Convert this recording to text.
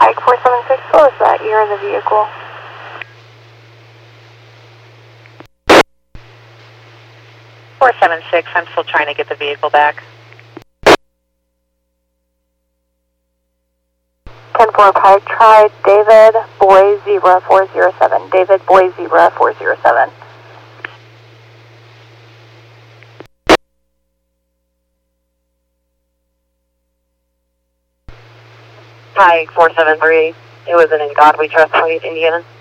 Pike 476, what was that year of the vehicle? I'm still trying to get the vehicle back. 10-4 Pike, try David Boy Zebra 407. David Boy Zebra 407. Pike 473. It was in God We Trust, Indiana.